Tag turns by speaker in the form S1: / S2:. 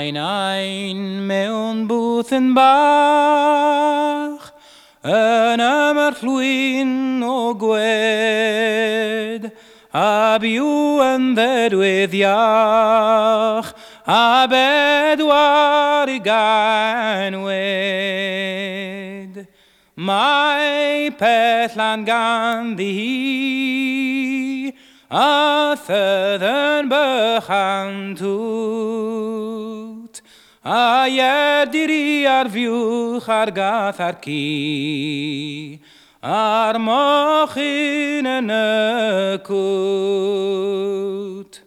S1: ein mewn bwth yn bach, yn ymyrllwyn o gwed, a byw yn ddedwydd iach, a bedwar I ganwyd. Mae pellan ganddi hi, a thyddyn bychan tŵt, a ierdir I ar fiwch ar gath ar ci, a'r mochyn yn y cwt.